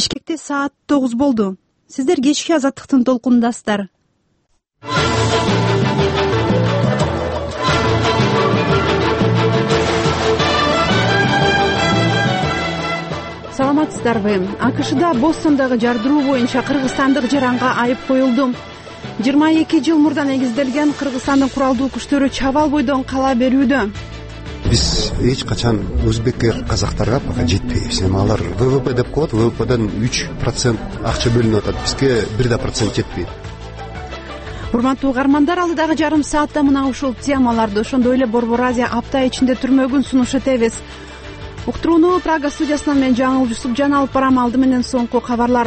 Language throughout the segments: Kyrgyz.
Бишкекте саат 9 болду. Сиздер кечки азаттыктын толкунундасыздар. Саламатсыздарбы? АКШда Бостондогу жардыруу боюнча кыргызстандык жаранга айып коюлду. 22 жыл мурда негизделген Кыргызстандын куралдуу күчтөрү чабал бойдон кала берүүдө. Биз эч качан өзбек казактарга пока жетпейбиз. Алар ВВП деп коет, ВВПден 3% акча бөлүнүп атат. Бизге 1% жетпейт. Урматтуу угармандар, алдыдагы жарым саатта мына ушул темаларды, ошондой эле Борбор Азия апта ичинде түрмөгүн сунуш этебиз. Уктурууну Прага студиясынан мен Жаңыл Жусупжан алып барам. Алды менен соңку кабарлар.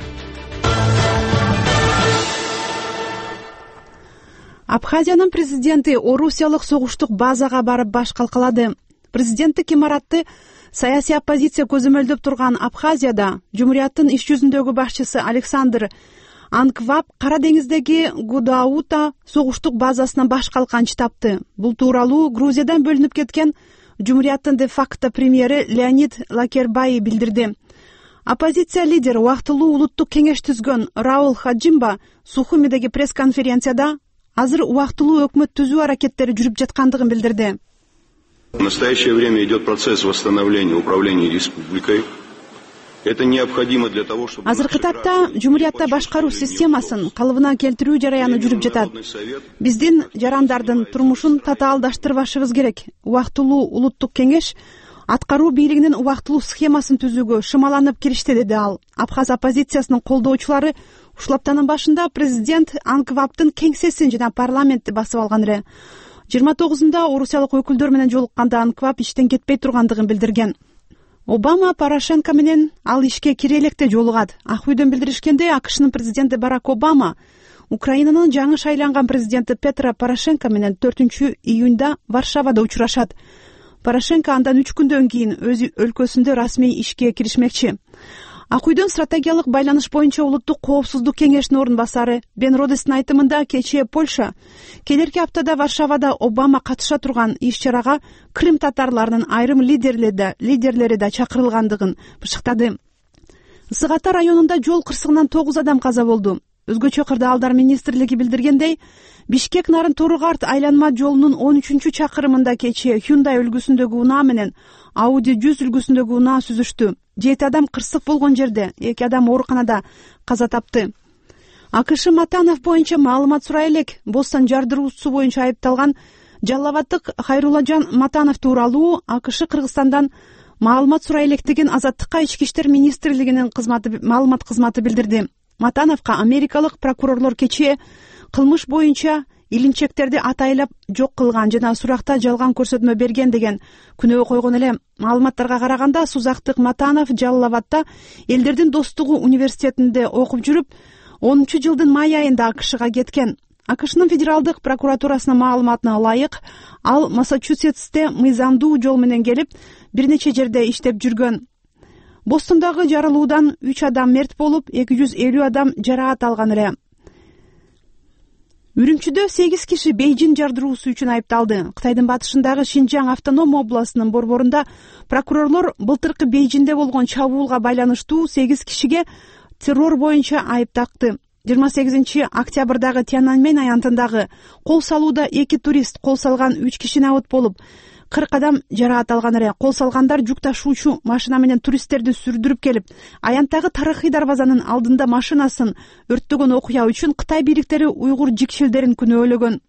Абхазиянын президенти орусиялык согуштук базага барып баш калкалады. Президенттик имаратты саясий оппозиция көзөмөлдөп турган Абхазияда Жумурияттын иш жүзүндөгү башчысы Александр Анкваб Кара деңиздеги Гудаута согуштук базасынан баш калканчы тапты. Бул тууралуу Грузиядан бөлүнүп кеткен Жумурияттын де-факто премьери Леонид Лакербай билдирди. Оппозиция лидери убактылуу улуттук кеңеш түзгөн Раул Хаджимба Сухумидеги пресс-конференцияда азыр убактылуу өкмөт түзүү аракеттери жүрүп жаткандыгын билдирди. В настоящее время идет процесс восстановления управления республикой. Это необходимо для того, чтобы... Азыркы этапта Жумуриятта башкаруу системасын калыбына келтирүү жараяны жүрүп жатат. Биздин жарандардын турмушун татаалдаштырбашыбыз керек. Убактылуу улуттук кеңеш аткаруу бийлигинин убактылуу схемасын түзүүгө шымаланып киришти, деди ал. Абхаз оппозициясынын колдоочулары ушул аптанын башында президент Анквабтын кеңсесин жана парламентти басып алган эле. 29-нда орусиялык өкүлдөр менен жолукканда Анкваб иштен кетпей тургандыгын билдирген. Обама Порошенко менен ал ишке кире электе жолугат. Ак үйдөн билдиришкенде, АКШнын президенти Барак Обама Украинанын жаңы шайланган президенти Петро Порошенко менен 4-июнда Варшавада учурашат. Порошенко андан 3 күндөн кийин өз өлкөсүндө расмий ишке киришмекчи. Ак үйдөн стратегиялык байланыш боюнча улуттук коопсуздук кеңешинин орун басары Бен Родестин айтымында, кечээ Польша келерки аптада Варшавада Обама катыша турган иш-чарага Крым татарларынын айрым лидерлери да чакырылгандыгын бышыктады. Ысык Ата районунда жол кырсыгынан 9 адам каза болду. Өзгөчө кырдаалдар министрлиги билдиргендей, Бишкек Нарын-Торугарт айланма жолунун 13-чакырымында кечээ Hyundai үлгүсүндөгү унаа менен Audi 100 үлгүсүндөгү унаа сүзүштү. 7 адам кырсык болгон жерде, 2 адам ооруканада каза тапты. АКШ Матанов боюнча маалымат сурай элек. Бостон жардыруусу боюнча айыпталган Жаллабаттык Хайрулажан Матанов тууралуу АКШ Кыргызстандан маалымат сурай элек деген Азаттыкка ички иштер министрлигинин маалымат кызматы билдирди. Матановго америкалык прокурорлор кечээ кылмыш боюнча илимчектерди атайлап жок кылган жана суракта жалган көрсөтмө берген деген күнөө койгон эле. Маалыматтарга караганда, Сузактык Матанов Жаллабатта Элдердин достугу университетинде окуп жүрүп, 10-жылдын май айында АКШга кеткен. АКШнын федералдык прокуратурасынын маалыматына ылайык, ал Массачусетсте мыйзамдуу жол менен келип, бир нече жерде иштеп жүргөн. Бостондогу жарылуудан 3 адам мерт болуп, 250 адам жараат алган эле. Үрүмчүдө 8 киши Бейжин жардыруусу үчүн айыпталды. Кытайдын батышындагы Шинжаң автоном областынын борборунда прокурорлор былтыркы Бейжинде болгон чабуулга байланыштуу 8 кишиге террор боюнча айып такты. 28-октябрдагы Тяньаньмэнь аянтындагы кол салууда 2 турист, кол салган 3 киши абот болуп, 40 адам жараат алган эле. Кол салгандар жүк ташуучу машина менен туристтерди сүрдүрүп келип, аянттагы тарыхый дарбазанын алдында машинасын өрттөгөн окуя үчүн Кытай бийликтери уйгур жикшилдерин күнөөлөгөн.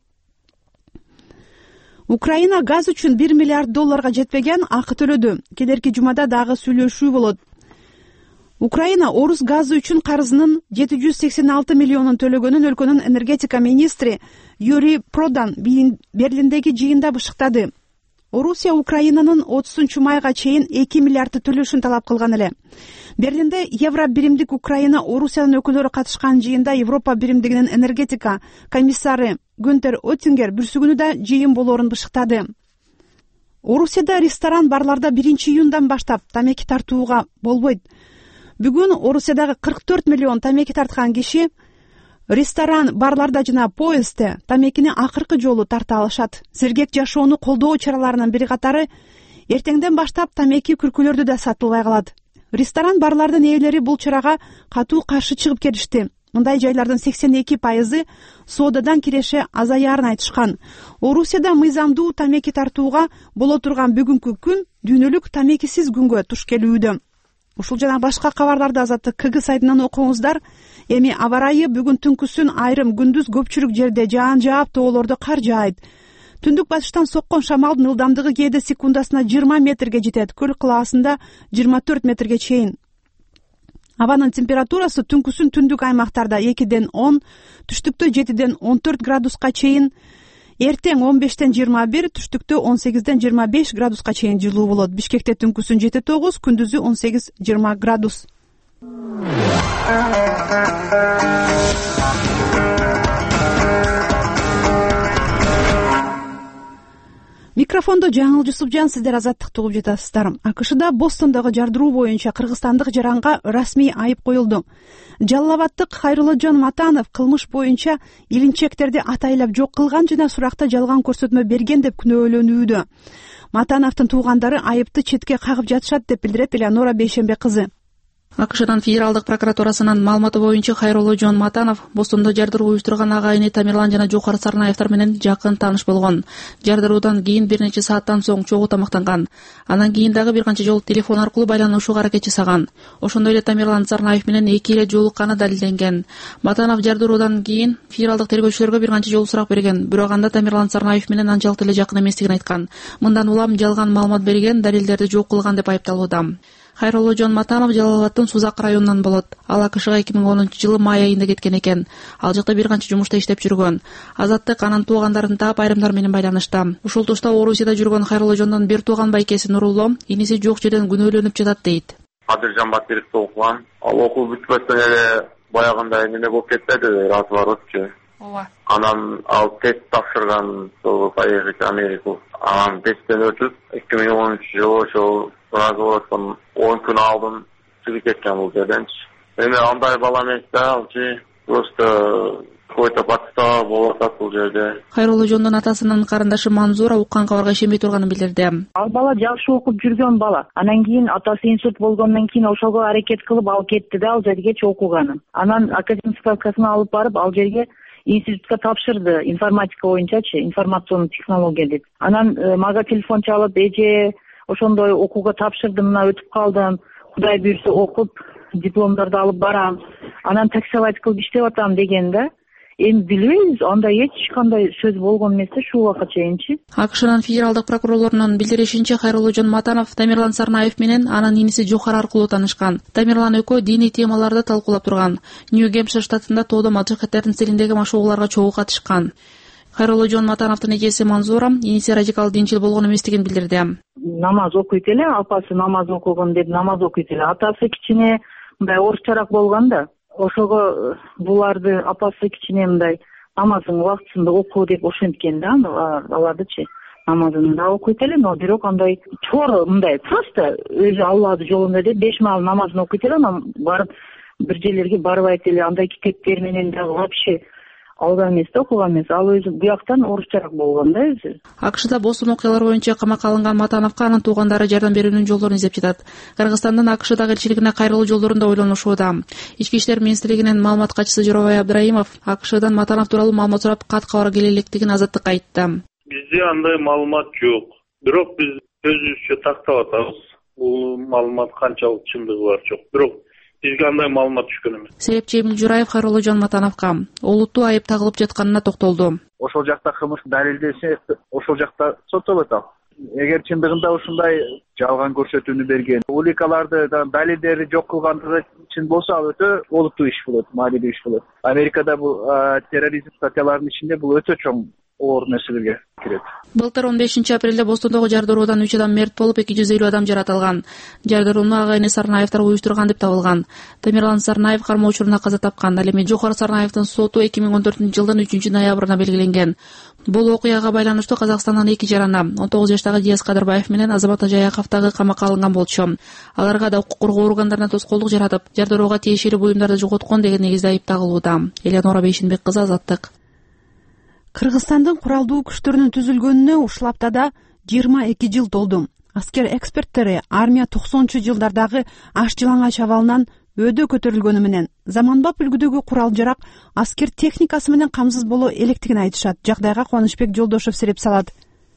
Украина газ үчүн $1 миллиард жетпеген акы төлөдү. Келерки жумада дагы сүйлөшүү болот. Украина орус газы үчүн карызынын 786 миллионун төлөгөнүн өлкөнүн энергетика министри Юрий Продан Берлиндеги жыйында бышыктады. Орусия Украинанын 30-майга чейин 2 миллиардты төлөшүн талап кылган эле. Берлинде Евро биримдик Украина Орусиянын өкүлдөрү катышкан жыйында Европа биримдигинин энергетика комиссары Гюнтер Оттингер бүрсүгүнүдө жыйын болоорун бышыктады. Орусияда ресторан барларда 1-июндан баштап тамеки тартууга болбойт. Бүгүн Орусиядагы 44 миллион тамеки тарткан киши ресторан, барларда жана поездде тамекини акыркы жолу тарта алышат. Сергек жашоону колдоо чараларынын бири катары эртеңден баштап тамеки күркөлөрдү да сатылбай калат. Ресторан барлардын ээлери бул чарага катуу каршы чыгып келишти. Мындай жайлардын 82% соодадан киреше азаярын айтышкан. Орусияда мыйзамдуу тамеки тартууга боло турган бүгүнкү күн дүйнөлүк тамекисиз күнгө туш келүүдө. Ушул жана башка кабарларды Азаттык КГ сайтынан окуңуздар. Эми аба ырайы бүгүн түнкүсүн айрым, күндүз көпчүлүк жерде жаан жаап, тоолордо кар жаайт. Түндүк батыштан соккон шамалдын ылдамдыгы кээде секундасына 20 метрге жетет, көл кылаасында 24 метрге чейин. Абанын температурасы түнкүсүн түндүк аймактарда 2ден 10, түштүктө 7ден 14 градуска чейин, эртең 15ден 21, түштүктө 18ден 25 градуска чейин жылуу болот. Бишкекте түнкүсүн 7-9, күндүзү 18-20 градус. Микрофондо Жаңыл Жусупжан, сиздер Азаттыкты угуп жатасыздар. АКШда Бостондогу жардыруу боюнча кыргызстандык жаранга расмий айып коюлду. Жалал-Абадтык Хайролложон Матанов кылмыш боюнча илинчектерди атайлап жок кылган жана суракта жалган көрсөтмө берген деп күнөөлөнүүдө. Матановдун туугандары айыпты четке кагып жатышат деп билдирет Элеонора Бейшембе кызы. АКШнын федералдык прокуратурасынын маалыматы боюнча Хайролложон Матанов Бостондо жардыруу уюштурган агайыны Тамерлан жана Жохор Сарнаевдер менен жакын тааныш болгон. Жардыруудан кийин бир нече сааттан соң чогуу тамактанган. Анан кийин дагы бир канча жолу телефон аркылуу байланышууга аракет жасаган. Ошондой эле Тамерлан Сарнаев менен 2 эле жолукканы далилденген. Матанов жардыруудан кийин федералдык тергөөчүлөргө бир канча жолу сурак берген, бирок анда Тамерлан Сарнаев менен анчалык эле жакын эместигин айткан. Мындан улам жалган маалымат берген, далилдерди жок кылган деп айыпталууда. Хайролложон Матанов Жалал-Абадтын Сузак районунан болот. Ал АКШга 2010-жылы май айында кеткен экен. Ал жакта бир канча жумушта иштеп жүргөн. Азаттык анын туугандарын таап айрымдар менен байланышты. Ушул тушта Орусияда жүргөн Хайролложондун бир тууган байкеси Нурулло иниси жок жерден күнөөлөнүп жатат дейт. Кадыржан Батыровду окуган. Ал окуу бүтпөстөн эле баягындай эмне болуп кетти, разворотчу. Ооба. Анан ал тест тапшырган, чтобы поехать в Америку. Анан тесттен өтүп 2013-жылы ошол разводтон 10 күн алдын чыгып кеткен бул жерденчи. Эми андай бала эмес да, алчы просто какой-то подстава болуп атат бул жерде. Хайролложондун атасынын карындашы Манзура уккан кабарга ишенбей турганын билдирди. Ал бала жакшы окуп жүргөн бала. Анан кийин атасы инсульт болгондон кийин ошого аракет кылып ал кетти да, ал жерге окуганын. Анан академик справкасын алып барып ал жерге институтка тапшырды, информатика боюнчачы, информационный технология деп. Анан мага телефон чалып, эже ошондой окууга тапшырдым, мына өтүп калдым, Кудай буйрса окуп дипломдорду алып барам. Анан таксовать кылып иштеп атам деген да. Эми билбейбиз, андай эч кандай сөз болгон эмес да ушул убакка чейинчи. АКШнын федералдык прокурорлорунун билдиришинче Хайролложон Матанов Тамерлан Сарнаев менен анын иниси Жохор аркылуу таанышкан. Тамерлан экөө диний темаларды талкуулап турган. Нью-Гэмпшир штатында тоодо маджахеттердин стилиндеги машыгууларга чогуу катышкан. Хайролложон Матановдун эжеси Манзура иниси радикал динчил болгон эместигин билдирди. Намаз окуйт эле, апасы намаз окуган деп намаз окуйт эле. Атасы кичине мындай орусчараак болгон да. Ошого буларды апасы кичине мындай намаздын убактысында окуу деп ошенткен да, алардычы. Намазын да окуйт эле, но бирок андай чор мындай просто өзү Аллахтын жолунда деп 5 маал намазын окуйт эле, анан барып бир жерлерге барбайт эле, андай китептер менен дагы вообще алган эмес да, окуган эмес. Ал өзү буяктан орусчараак болгон да өзү. АКШда Бостон окуялары боюнча камакка алынган Матановго анын туугандары жардам берүүнүн жолдорун издеп жатат. Кыргызстандын АКШдагы элчилигине кайрылуу жолдорунда ойлонушууда. Ички иштер министрлигинин маалымат катчысы Жоробай Абдраимов АКШдан Матанов тууралуу маалымат сурап кат кабар келе электигин Азаттыкка айтты. Бизде андай маалымат жок. Бирок биз өзүбүзчө тактап атабыз. Бул маалымат канчалык чындыгы бар жок. Бирок бизге андай маалымат түшкөн эмес. Серепчи Эмил Жураев Хайролложон Матановго олуттуу айып тагылып жатканына токтолду. Ошол жакта кылмыш далилдесе, ошол жакта соттолот ал. Эгер чындыгында ушундай жалган көрсөтүүнү берген, уликаларды далилдерди жок кылгандыгы чын болсо, ал өтө олуттуу иш болот, маанилүү иш болот. Америкада бул терроризм статьяларынын ичинде бул өтө чоң оор нерселерге кирет. Былтыр 15 апрелде Бостондогу жардыруудан 3 адам мерт болуп, 250 адам жаратылган. Жардырууну агайыны Сарнаевдер уюштурган деп табылган. Тамерлан Сарнаев кармоо учуруна каза тапкан. Ал эми Жохор Сарнаевдин соту 2014-жылдын 3-ноябрына белгиленген. Бул окуяга байланыштуу Казакстандын 2 жараны 19 жаштагы Диас Кадырбаев менен Азамат Ажаяхов дагы камакка алынган болчу. Аларга да укук коргоо органдарына тоскоолдук жаратып, жардырууга тиешелүү буюмдарды жоготкон деген негизде айып тагылууда. Элеонора Бейшембек кызы, Азаттык. Кыргызстандын куралдуу күчтөрүнүн түзүлгөнүнө ушул аптада 22 жыл толду. Аскер эксперттери армия 90-жылдардагы аш жылаңач абалынан өдө көтөрүлгөнү менен заманбап үлгүдөгү курал-жарак аскер техникасы менен камсыз боло электигин айтышат. Жагдайга Кубанычбек Жолдошев сереп салат.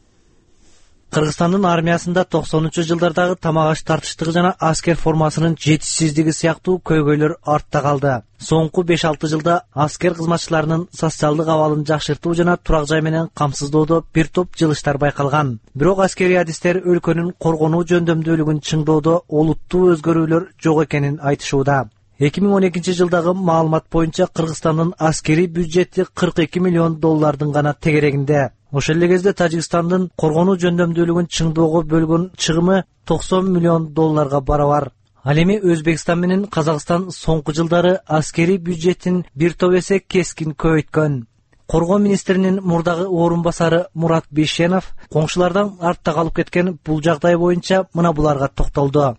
Кыргызстандын армиясында 90-жылдардагы тамак аш тартыштыгы жана аскер формасынын жетишсиздиги сыяктуу көйгөйлөр артта калды. Соңку 5-6 жылда аскер кызматчыларынын социалдык абалын жакшыртуу жана турак жай менен камсыздоодо бир топ жылыштар байкалган. Бирок аскерий адистер өлкөнүн коргонуу жөндөмдүүлүгүн чыңдоодо олуттуу өзгөрүүлөр жок экенин айтышууда. 2012 жылдагы маалымат боюнча Кыргызстандын аскерий бюджети $42 миллион гана тегерегинде. Ошол эле кезде Тажикстандын коргонуу жөндөмдүүлүгүн чыңдоого бөлгөн чыгымы $90 миллион барабар. Ал эми Өзбекстан менен Казакстан соңку жылдары аскерий бюджетин бир топ эсе кескин көбөйткөн. Коргоо министринин мурдагы орун басары Мурат Бейшенов коңшулардан артта калып кеткен бул жагдай боюнча мына буларга токтолду.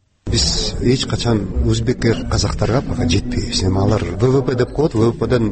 Биз эч качан өзбек казактарга пока жетпейбиз. Эми алар ВВП деп коет, ВВПдан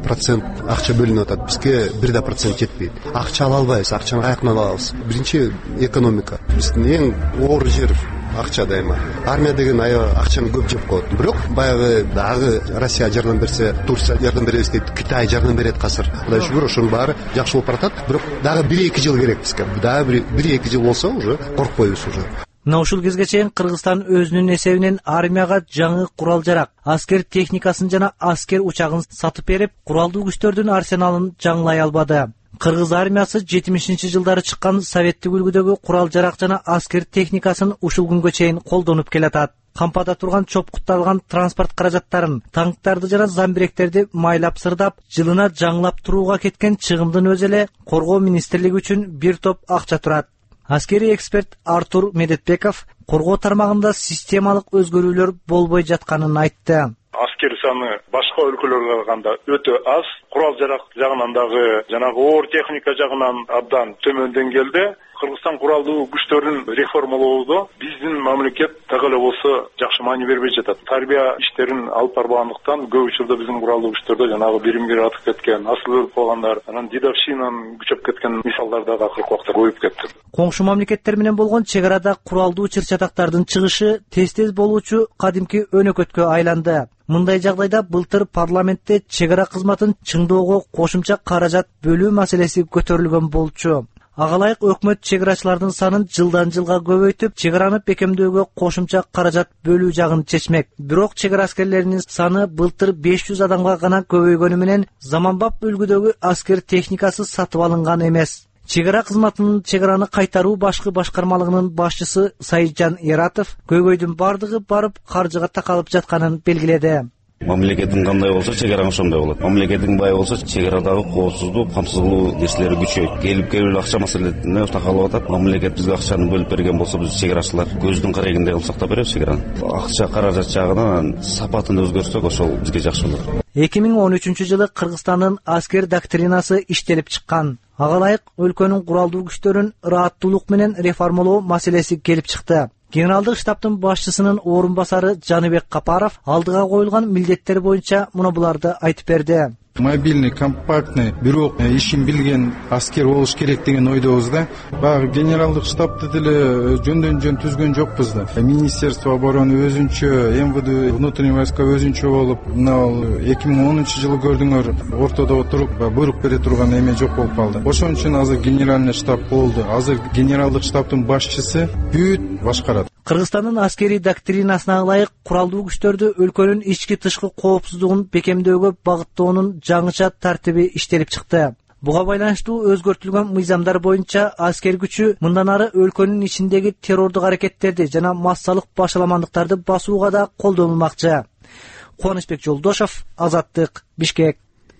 3% акча бөлүнүп атат. Бизге 1% жетпейт. Акча ала албайбыз, акчаны каяктан алабыз? Биринчи экономика. Биздин эң оор жер акча дайыма. Армия деген акчаны көп жеп коет. Бирок баягы дагы Россия жардам берсе, Турция жардам беребиз дейт, Китай жардам берет казыр. Кудай шүгүр, ошонун баары жакшы болуп баратат. Бирок дагы 1-2 жыл керек бизге. Дагы 1-2 жыл болсо уже коркпойбуз уже. Мына ушул кезге чейин Кыргызстан өзүнүн эсебинен армияга жаңы курал-жарак, аскер техникасын жана аскер учагын сатып берип, куралдуу күчтөрдүн арсеналын жаңылай албады. Кыргыз армиясы 70-жылдары чыккан советтик үлгүдөгү курал-жарак жана аскер техникасын ушул күнгө чейин колдонуп келатат. Кампада турган чопкутталган транспорт каражаттарын, танктарды жана замбиректерди майлап сырдап, жылына жаңылап турууга кеткен чыгымдын өзү эле Коргоо министрлиги үчүн бир топ акча турат. Аскерий эксперт Артур Медетбеков коргоо тармагында системалык өзгөрүүлөр болбой жатканын айтты. Аскер саны башка өлкөлөргө караганда өтө аз. Курал-жарак жагынан дагы жанагы оор техника жагынан абдан төмөн деңгээлде. Кыргызстан куралдуу күчтөрүн реформалоодо биздин мамлекет так эле болсо жакшы маани бербей жатат. Тарбия иштерин алып барбагандыктан көп учурда биздин куралдуу күчтөрдө жанагы бирин-бири атып кеткен, асыл өлүп калгандар, анан дедовщинанын күчөп кеткен мисалдар дагы акыркы убакта көбөйүп кетти. Коңшу мамлекеттер менен болгон чек арада куралдуу чыр-чатактардын чыгышы тез-тез болуучу кадимки өнөкөткө айланды. Мындай жагдайда былтыр парламентте чек ара кызматын чыңдоого кошумча каражат бөлүү маселеси көтөрүлгөн болчу. Ага ылайык өкмөт чек арачылардын санын жылдан жылга көбөйтүп, чек араны бекемдөөгө кошумча каражат бөлүү жагын чечмек. Бирок чек ара аскерлеринин саны былтыр 500 адамга гана көбөйгөнү менен заманбап үлгүдөгү аскер техникасы сатып алынган эмес. Чек ара кызматынын чек араны кайтаруу башкы башкармалыгынын башчысы Сайытжан Эратов көйгөйдүн бардыгы барып каржыга такалып жатканын белгиледи. Мамлекеттин кандай болсо чек ара ошондой болот. Мамлекеттин бай болсо чек арадагы коопсуздук, камсыз кылуу нерселери күчөйт. Келип акча маселесине такалып атат. Мамлекет бизге акчаны бөлүп берген болсо биз чек арачылар көздүн карайгындай кылып сактап беребиз чек араны. Акча каражат жагынан сапатын өзгөртсөк ошол бизге жакшы болот. 2013 жылы Кыргызстандын аскер доктринасы иштелип чыккан. Ага ылайык өлкөнүн куралдуу күчтөрүн ырааттуулук менен реформалоо маселеси келип чыкты. Генералдык штабтын башчысынын орун басары Жаныбек Капаров алдыга коюлган милдеттер боюнча муну буларды айтып берди. Мобильный, компактный, бирок ишин билген аскер болуш керек деген ойдобуз да. Баягы генералдык штабты деле жөндөн түзгөн жокпуз да. Министерство обороны өзүнчө, МВД, внутренний войска өзүнчө болуп, мына 2010 жылы көрдүңөр, ортодо отуруп буйрук бере турган эме жок болуп калды. Ошон үчүн азыр генеральный штаб болду. Азыр генералдык штабтын башчысы бүт башкарат. Кыргызстандын аскерий доктринасына ылайык куралдуу күчтөрдү өлкөнүн ички-тышкы коопсуздугун бекемдөөгө багыттоонун жаңыча тартиби иштелип чыкты. Буга байланыштуу өзгөртүлгөн мыйзамдар боюнча аскер күчү мындан ары өлкөнүн ичиндеги террордук аракеттерди жана массалык башаламандыктарды басууга да колдонулмакчы. Кубанычбек Жолдошев, Азаттык, Бишкек.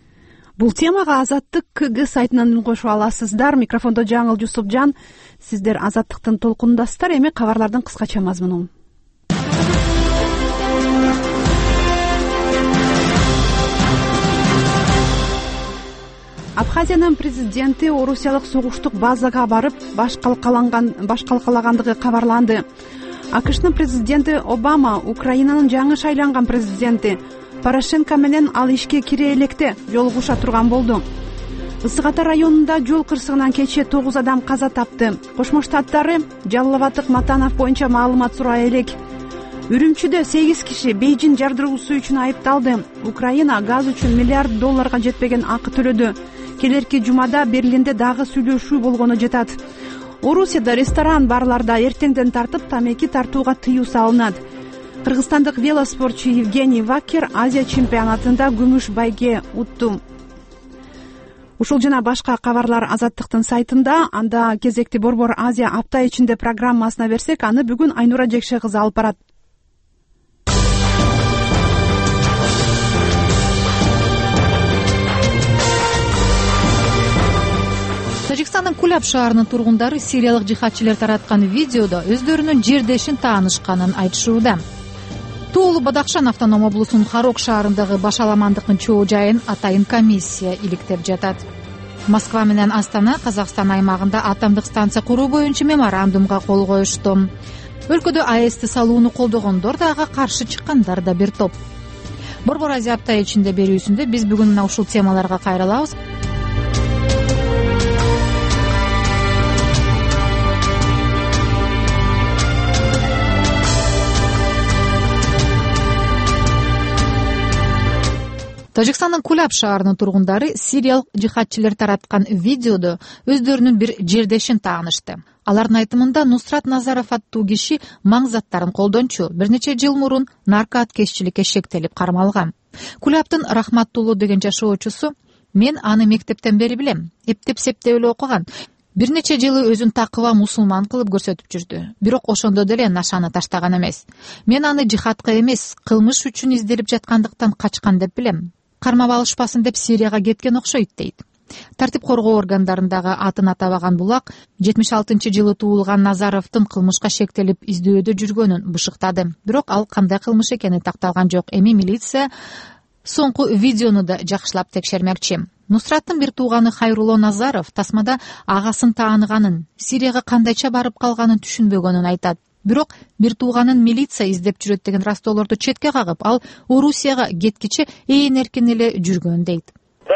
Бул темага Азаттык КГ сайтынан үн кошуп аласыздар. Микрофондо Жаңыл Жусупжан. Сиздер Азаттыктын толкунундасыздар. Эми кабарлардын кыскача мазмуну. Абхазиянын президенти орусиялык согуштук базага барып баш калкалагандыгы кабарланды. АКШнын президенти Обама Украинанын жаңы шайланган президенти Порошенко менен ал ишке кире электе жолугуша турган болду. Ысык Ата районунда жол кырсыгынан кечээ 9 адам каза тапты. Кошмо Штаттары Жалал Абаддык Матанов боюнча маалымат сурай элек. Үрүмчүдө 8 киши бензин жардыруусу үчүн айыпталды. Украина газ үчүн $1 миллиард жетпеген акы төлөдү. Келерки жумада Берлинде дагы сүйлөшүү болгону жатат. Орусияда ресторан, барларда эртеңден тартып тамеки тартууга тыюу салынат. Кыргызстандык велоспортчу Евгений Вакер Азия чемпионатында күмүш байге утту. Ушул жана башка кабарлар Азаттыктын сайтында. Анда кезекти Борбор Азия апта ичинде программасына берсек, аны бүгүн Айнура Жекше кызы алып барат. Тажикстандын Куляб шаарынын тургундары сириялык жихадчылар тараткан видеодо өздөрүнүн жердешин таанышканын айтышууда. Тоолу Бадахшан автоном облусунун Харок шаарындагы башаламандыктын чоо жайын атайын комиссия иликтеп жатат. Москва менен Астана Казакстан аймагында атомдук станция куруу боюнча меморандумга кол коюшту. Өлкөдө АЭСти салууну колдогондор дагы каршы чыккандар да бир топ. Борбор Азия апта ичинде берүүсүндө биз бүгүн мына ушул темаларга кайрылабыз. Тажикстандын Куляб шаарынын тургундары сириялык жихадчылар тараткан видеодо өздөрүнүн бир жердешин таанышты. Алардын айтымында Нусрат Назаров аттуу киши маң заттарын колдончу, бир нече жыл мурун наркооткеччиликке шектелип кармалган. Кулябдын Рахматтуулу деген жашоочусу: "Мен аны мектептен бери билем, эптеп-септеп эле окуган. Бир нече жылы өзүн такыба мусулман кылып көрсөтүп жүрдү. Бирок ошондо деле нашаны таштаган эмес. Мен аны жихадка эмес, кылмыш үчүн изделип жаткандыктан качкан деп билем. Кармап алышпасын деп Сирияга кеткен окшойт" дейт. Тартип коргоо органдарындагы атын атабаган булак 76-жылы туулган Назаровдун кылмышка шектелип издөөдө жүргөнүн бышыктады. Бирок ал кандай кылмыш экени такталган жок. Эми милиция соңку видеону да жакшылап текшермекчи. Нусраттын бир тууганы Хайрулло Назаров тасмада агасын тааныганын, Сирияга кандайча барып калганын түшүнбөгөнүн айтат. Бирок бир тууганын милиция издеп жүрөт деген растоолорду четке кагып, ал Орусияга кеткиче ээн эркин эле жүргөн дейт.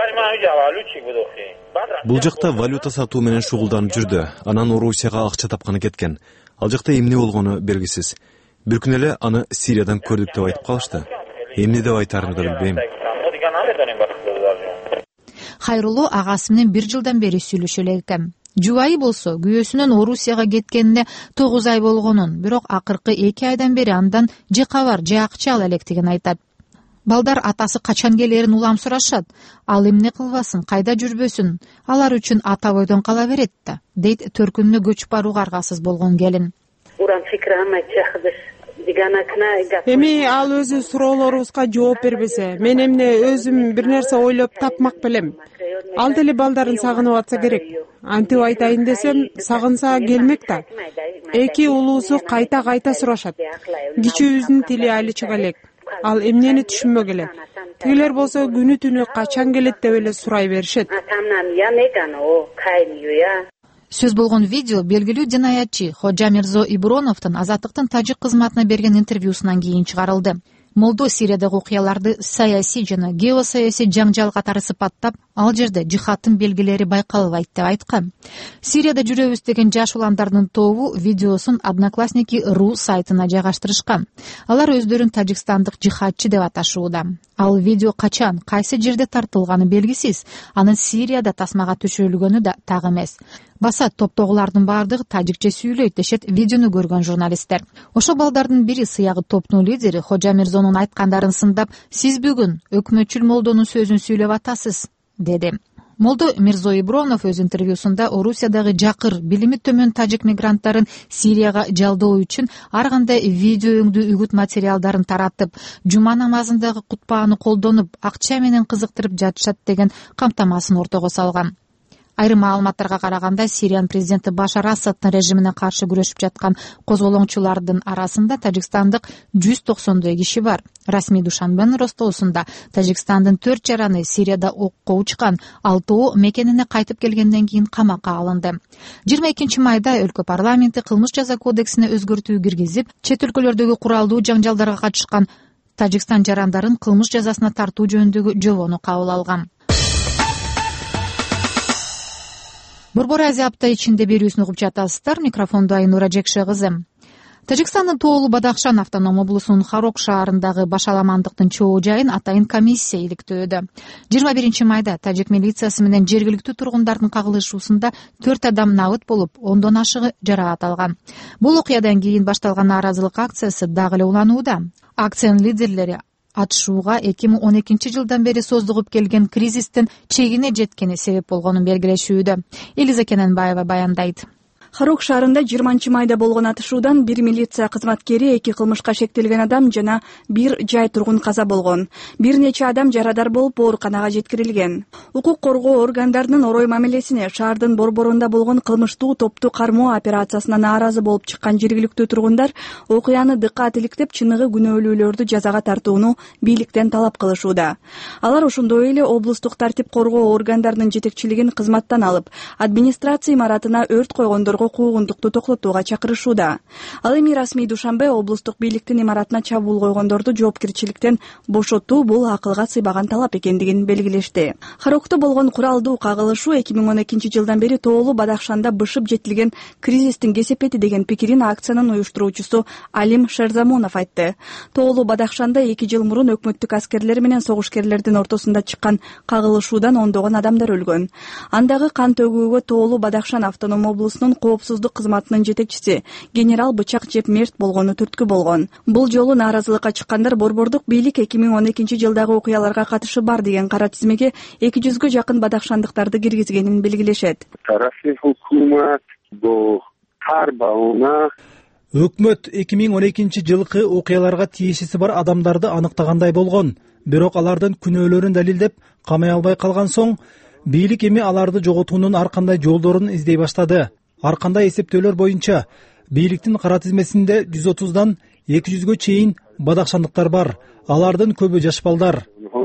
Бул жакта валюта сатуу менен шугулданып жүрдү. Анан Орусияга акча тапканы кеткен. Ал жакта эмне болгону белгисиз. Бир күн эле аны Сириядан көрдүк деп айтып калышты. Эмне деп айтаарымды да билбейм. Хайрулло агасы менен бир жылдан бери сүйлөшө элек экен. Жубайы болсо күйөөсүнүн Орусияга кеткенине 9 ай болгонун, бирок акыркы 2 айдан бери андан же кабар, же акча ала электигин айтат. Балдар атасы качан келерин улам сурашат. Ал эмне кылбасын, кайда жүрбөсүн? Алар үчүн ата бойдон кала берет да, дейт төркүнүнө көчүп барууга аргасыз болгон келин. Эми ал өзү суроолорубузга жооп бербесе, мен эмне өзүм бир нерсе ойлоп тапмак белем. Ал деле балдарын сагынып атса керек. Антип айтайын десем, сагынса келмек да. Эки улуусу кайта сурашат. Кичүүбүздүн тили али чыга элек. Ал эмнени түшүнбөк эле. Тигилер болсо күнү түнү качан келет деп эле сурай беришет. Сөз болгон видео белгилүү динаятчы Ходжа Мирзо Иброновдун Азаттыктын тажик кызматына берген интервьюсунан кийин чыгарылды. Молдо Сириядагы окуяларды саясий жана геосаясий жаңжал катары сыпаттап, ал жерде жихадтын белгилери байкалбайт деп айткан. Сирияда жүрөбүз деген жаш уландардын тобу видеосун Одноклассники.ру сайтына жайгаштырышкан. Алар өздөрүн тажикстандык жихадчы деп аташууда. Ал видео качан, кайсы жерде тартылганы белгисиз. Анын Сирияда тасмага түшүрүлгөнү да так эмес. Баса топтогулардын баардыгы тажикче сүйлөйт дешет видеону көргөн журналисттер. Ошо балдардын бири сыягы топтун лидери Ходжа Мирзонун айткандарын сындап, "Сиз бүгүн өкмөтчүл молдонун сөзүн сүйлөп атасыз", деди. Молдо Мирзо Ибронов өз интервьюсунда Орусиядагы жакыр, билими төмөн тажик мигранттарын Сирияга жалдоо үчүн ар кандай видео өңдүү үгүт материалдарын таратып, жума намазындагы кутбааны колдонуп, акча менен кызыктырып жатышат деген камтамасын ортого салган. Айрым маалыматтарга караганда, Сириянын президенти Башар Асаддын режимине каршы күрөшүп жаткан козголоңчулардын арасында тажикстандык 190 киши бар. Расмий Душанбенин ростоосунда Тажикстандын 4 жараны Сирияда окко учкан, 6 мекенине кайтып келгенден кийин камакка алынды. 22 майда өлкө парламенти кылмыш жаза кодексине өзгөртүү киргизип, чет өлкөлөрдөгү куралдуу жаңжалдарга катышкан Тажикстан жарандарын кылмыш жазасына тартуу жөнүндөгү жобону кабыл алган. Борбор Азия апта ичинде берүүсүн угуп жатасыздар. Микрофондо Айнура Жекше кызы. Тажикстандын Тоолу Бадахшан автоном облусунун Харок шаарындагы башаламандыктын чоо жайын атайын комиссия иликтөөдө. 21 майда тажик милициясы менен жергиликтүү тургундардын кагылышуусунда 4 адам набыт болуп, 10дон ашыгы жаракат алган. Бул окуядан кийин башталган нааразылык акциясы дагы эле уланууда. Акциянын лидерлери атышууга 2012 жылдан бери создугуп келген кризистин чегине жеткени себеп болгонун белгилешүүдө. Элиза Кененбаева баяндайт. Харок шаарында 20 майда болгон атышуудан 1 милиция кызматкери, 2 кылмышка шектелген адам жана 1 жай тургун каза болгон. Бир нече адам жарадар болуп ооруканага жеткирилген. Укук коргоо органдарынын орой мамилесине шаардын борборунда болгон кылмыштуу топту кармоо операциясына нааразы болуп чыккан жергиликтүү тургундар окуяны дыккат иликтеп, чыныгы күнөөлүүлөрдү жазага тартууну бийликтен талап кылышууда. Алар ошондой эле облустук тартип коргоо органдарынын жетекчилигин кызматтан алып, администрация имаратына өрт койгондорго куугундукту токтотууга чакырышууда. Ал эми расмий душанбе облустук бийликтин имаратына чабуул койгондорду жоопкерчиликтен бошотуу бул акылга сыйбаган талап экендигин белгилешти. Харокто болгон куралдуу кагылышуу 2012 жылдан бери Тоолу Бадахшанда бышып жетилген кризистин кесепети деген пикирин акциянын уюштуруучусу Алим Шерзамонов айтты. Тоолу Бадахшанда 2 жыл мурун өкмөттүк аскерлер менен согушкерлердин ортосунда чыккан кагылышуудан ондогон адамдар өлгөн. Андагы кан төгүүгө Тоолу Бадахшан автоном облусунун коопсуздук кызматынын жетекчиси генерал бычак жеп мерт болгону түрткү болгон. Бул жолу нааразылыкка чыккандар борбордук бийлик 2012 жылдагы окуяларга катышы бар деген кара тизмеге 200гө жакын бадахшандыктарды киргизгенин белгилешет. Өкмөт 2012 жылкы окуяларга тиешеси бар адамдарды аныктагандай болгон. Бирок алардын күнөөлөрүн далилдеп камай албай калган соң, бийлик эми аларды жоготуунун ар кандай жолдорун издей баштады. Ар кандай эсептөөлөр боюнча бийликтин кара тизмесинде 130дан 200гө чейин бадахшандыктар бар. Алардын көбү жаш балдар.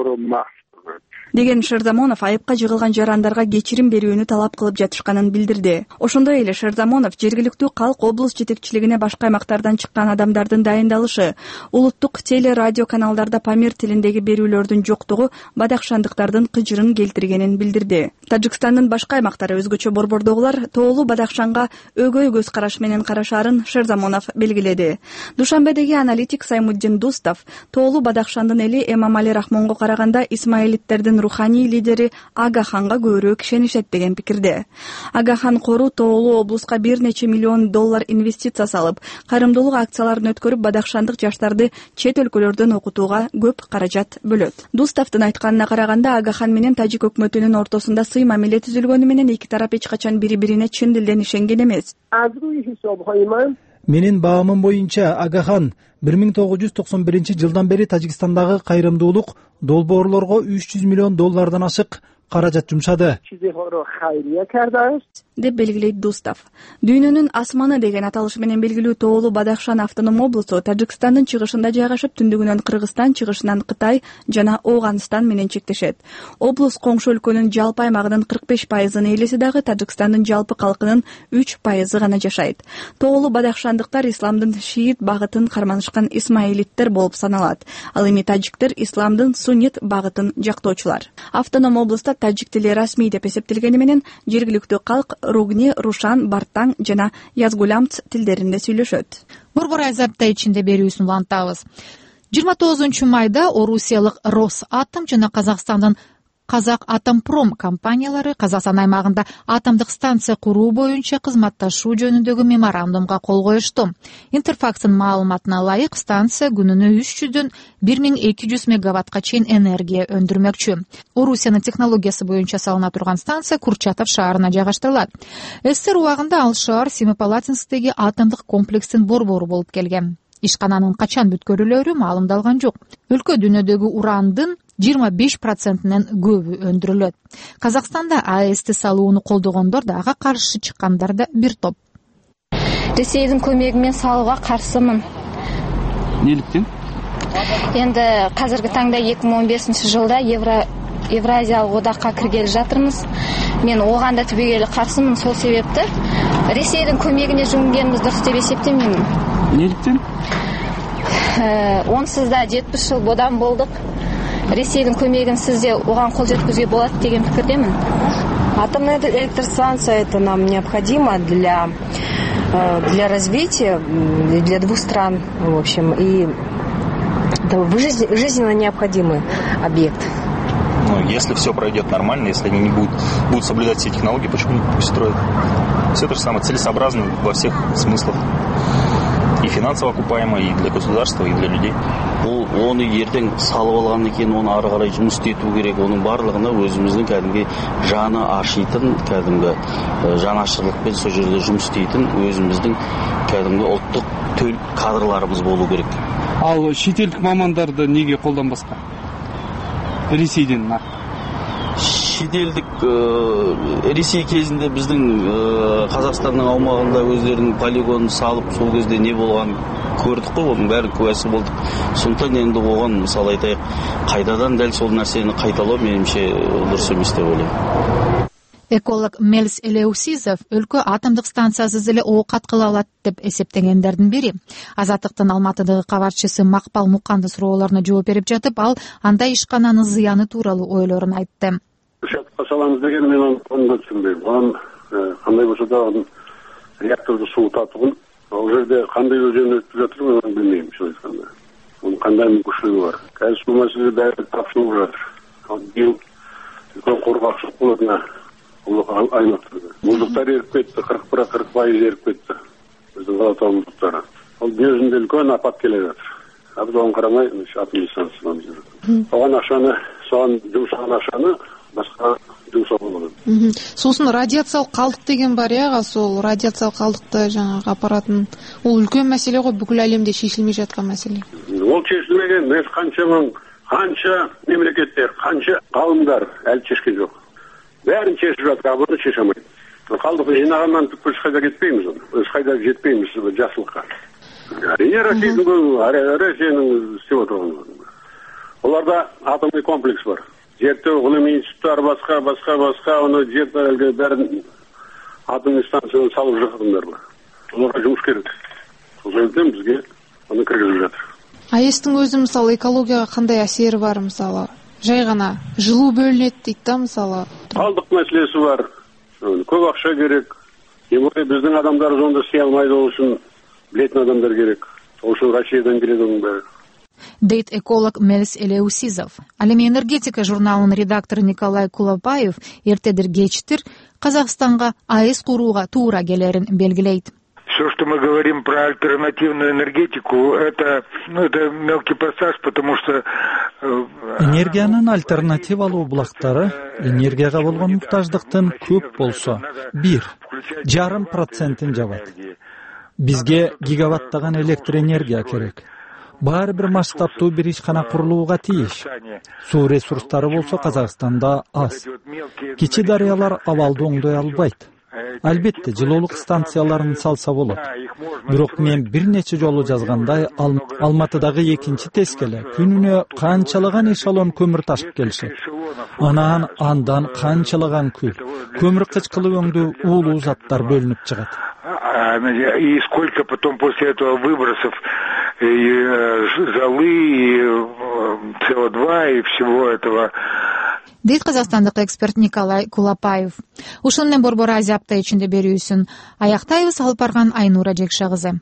деген Шерзамонов айыпка жыгылган жарандарга кечирим берүүнү талап кылып жатышканын билдирди. Ошондой эле Шерзамонов жергиликтүү калк облус жетекчилигине башка аймактардан чыккан адамдардын дайындалышы, улуттук теле радио каналдарда Памир тилиндеги берүүлөрдүн жоктугу бадахшандыктардын кыжырын келтиргенин билдирди. Тажикстандын башка аймактары өзгөчө борбордогулар Тоолу Бадахшанга өгөй көз караш менен карашаарын Шерзамонов белгиледи. Душанбедеги аналитик Саймуддин Дустов Тоолу Бадахшандын эли Эмамали Рахмонго караганда исмаилиттердин руханий лидери Агаханга көбүрөөк ишенишет деген пикирде. Агахан кору Тоолу облуска бир нече миллион доллар инвестиция салып, кайрымдуулук акцияларын өткөрүп, бадахшандык жаштарды чет өлкөлөрдөн окутууга көп каражат бөлөт. Дустовдун айтканына караганда, Агахан менен тажик өкмөтүнүн ортосунда сый мамиле түзүлгөнү менен эки тарап эч качан бири-бирине чын дилден ишенген эмес. Менин баамым боюнча Агахан 1991 жылдан бери Тажикстандагы кайрымдуулук долбоорлорго 300 миллион доллардан ашык каражат жумшады деп белгилейт Дустов. Дүйнөнүн асманы деген аталыш менен белгилүү Тоолу Бадахшан автоном облусу Тажикстандын чыгышында жайгашып, түндүгүнөн Кыргызстан, чыгышынан Кытай жана Ооганстан менен чектешет. Облус коңшу өлкөнүн жалпы аймагынын 45%-ын ээлесе дагы Тажикстандын жалпы калкынын 3% гана жашайт. Тоолу Бадахшандыктар исламдын шиит багытын карманышкан исмаилиттер болуп саналат. Ал эми тажиктер исламдын суннит багытын жактоочулар. Автоном облуста тажик тили расмий деп эсептелгени менен жергиликтүү калк Ругни, Рушан, Бартаң жана Язгулямц тилдеринде сүйлөшөт. Борбор Азапта ичинде берүүсүн улантабыз. 29 майда Орусиялык Росатом жана Казакстандын Казак Атомпром компаниялары Казакстан аймагында атомдук станция куруу боюнча кызматташуу жөнүндөгү меморандумга кол коюшту. Интерфакстын маалыматына ылайык, станция күнүнө 300дөн 1200 мегаваттка чейин энергия өндүрмөкчү. Орусиянын технологиясы боюнча салына турган станция Курчатов шаарына жайгаштырылат. СССР убагында ал шаар Семипалатинскдеги атомдук комплекстин борбору болуп келген. Ишкананын качан бүткөрүлөрү маалымдалган жок. Өлкө дүйнөдөгү урандын 25%-нен көбү өндүрүлөт. Казакстанда АЭСти салууну колдогондор да ага каршы чыккандар да бир топ. Ресейдин көмөгү менен салууга каршымын. Неликтен? Энди казыркы таңда 2015 жылда Евразиялык одакка киргеле жатырмыз. Мен оған да түбегейлі каршымын, сол себепті Ресейдин көмегине жүгүнгенибиз дұрыс деп эсептемеймин. Неликтен? Онсыз да 70 жыл бодан болдук. Ресейдин көмегин сизде оған кол жеткизүүгө болот деген пикирдемин. Атомная электростанция это нам необходимо для развития, для двух стран, в общем, и это жизненно необходимый объект. Если все пройдет нормально, если они не будут соблюдать все технологии, почему не строят? Все то же самое, целесообразно во всех смыслах. И финансово окупаемо, и для государства, и для людей. Оны ертең салып алғаннан кейін оны ары қарай жұмыс істету керек. Оның барлығына өзіміздің кәдімгі жаны ашитын, кәдімгі жанашырлықпен сол жерде жұмыс істейтін өзіміздің кәдімгі ұлттық төл кадрларымыз болу керек. Ал шетелдік мамандарды неге қолданбасқа? Ресейден шетелдік Ресей кезінде біздің Қазақстанның аумағында өздерінің полигонын салып сол кезде не болған көрдік қой, оның бәрі куәсі болдық. Сондықтан енді оған мысалы айтайық, қайтадан дәл сол нәрсені қайталау меніңше дұрыс емес деп ойлаймын. Эколог Мелис Элеусизов өлкө атомдук станциясыз эле оо каткыла алат деп эсептегендердин бири. Азаттыктын Алматыдагы кабарчысы Макпал Муканды суроолоруна жооп берип жатып, ал андай ишкананын зыяны тууралуу ойлорун айтты. Шатка саламыз деген мен аны түшүнбөйм. Анан кандай болсо да анын реакторду суутатуун ал жерде кандай өзөн өтүп жатыр мен билбейм, чын айтканда. Мунун кандай мүмкүнчүлүгү бар. Қазір бул маселе баары тапшырылып жатыр. Ал бил үлкөн кургакчылык болот. Муздуктар ерип кетти, 40% ерип кетти. Биздин калатау муздуктары. Ал дүнүйөзүндө үлкөн апат келе жатыр. Абдан карамай, атом станциясынан жүрөт. Оған акчаны, соған жумшаган акчаны башка жумшоого болот. Сосын радиациялык калдык деген бар, сол радиациялык калдыкты жаңағы апаратын. Ол үлкен маселе ғой, бүкіл әлемде шешилмей жатқан маселе. Ол чечилмеген, канча мемлекеттер, канча калымдар әлі чечкен жок. Бәрін чешіп жатыр, бұны чеше алмайды. Қалдықты жинағаннан түпкі ешқайда кетпейміз, ешқайда жетпейміз жасылыққа. Әрине Россияның істеп отырған. Оларда атомный комплекс бар. Зерттеу ғылыми институттар басқа, оны зерттеуге бәрін атомный станцияны салып жатқандар бар. Оларға жұмыс керек. Сол жерден бізге оны кіргізіп жатыр. АЭС-тің өзі мысалы экологияға қандай әсері бар мысалы? Жай ғана жылу бөлінеді дейді да мысалы. Қалдық мәселесі бар. Көп ақша керек. Біздің адамдар zonda істей алмайды, ол үшін білетін адамдар керек. Ол үшін Россиядан келеді оның бәрі. Дейт эколог Мелис Элеусизов. Ал эми энергетика журналынын редактору Николай Кулапаев эртедир кечтир Казакстанга АЭС курууга туура келерин белгилейт. Все, что мы говорим про альтернативную энергетику, это мелкий пассаж, потому что энергиянын альтернативалуу булактары энергияга болгон муктаждыктын көп болсо 1,5% жабат. Бизге гигаваттаган электр энергия керек. Баары бир масштабтуу бир ишкана курулууга тийиш. Суу ресурстары болсо Казакстанда аз. Кичи дарыялар абалды оңдой албайт. Албетте, жылуулук станцияларын салса болот. Бирок мен бир нече жолу жазгандай, Алматыдагы экинчи тескеле күнүнө канчалаган эшелон көмүр ташып келишет. Андан канчалаган күл, көмүр кычкылы өңдүү уулуу заттар бөлүнүп чыгат. И сколько потом после этого выбросов и золы, и СО2, и всего этого. Дейт казакстандык эксперт Николай Кулапаев. Ушун менен Борбор Азия апта ичинде берүүсүн аяктайбыз, алып барган Айнура Жекша кызы.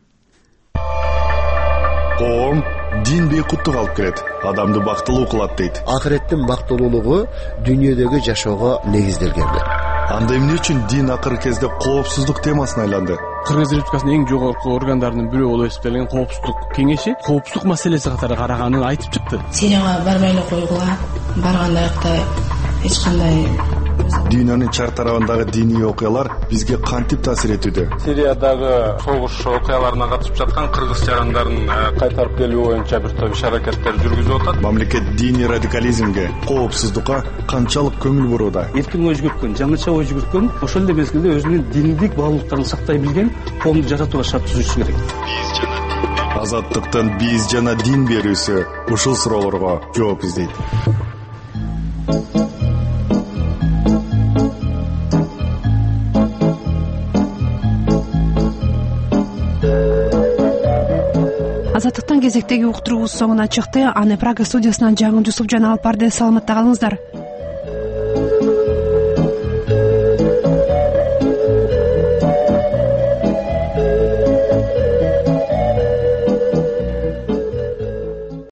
Коом дин бейкуттук алып келет, адамды бактылуу кылат дейт. Акыреттин бактылуулугу дүйнөдөгү жашоого негизделген. Анда эмне үчүн дин акыркы кезде коопсуздук темасына айланды? Кыргыз Республикасынын эң жогорку органдарынын бирөө болуп эсептелген коопсуздук кеңеши коопсуздук маселеси катары караганын айтып чыкты. Сирияга барбай эле койгула, баргандайыкта эч кандай Дүйнөнүн чар тарабындагы диний окуялар бизге кантип таасир этүүдө? Сириядагы согуш окуяларына катышып жаткан кыргыз жарандарын кайтарып келүү боюнча бир топ иш-аракеттер жүргүзүп атат. Мамлекет диний радикализмге, коопсуздукка канчалык көңүл бурууда? Эркин ой жүгүрткөн, жаңыча ой жүгүрткөн, ошол эле мезгилде өзүнүн диндик баалуулуктарын сактай билген коомду жаратууга шарт түзүшү керек. Азаттыктын биз жана дин берүүсү ушул суроолорго жооп издейт. Азаттыктын кезектеги уктуруубуз соңуна чыкты. Аны Прага студиясынан Жаңыл Жусупжан алып барды. Саламатта калыңыздар.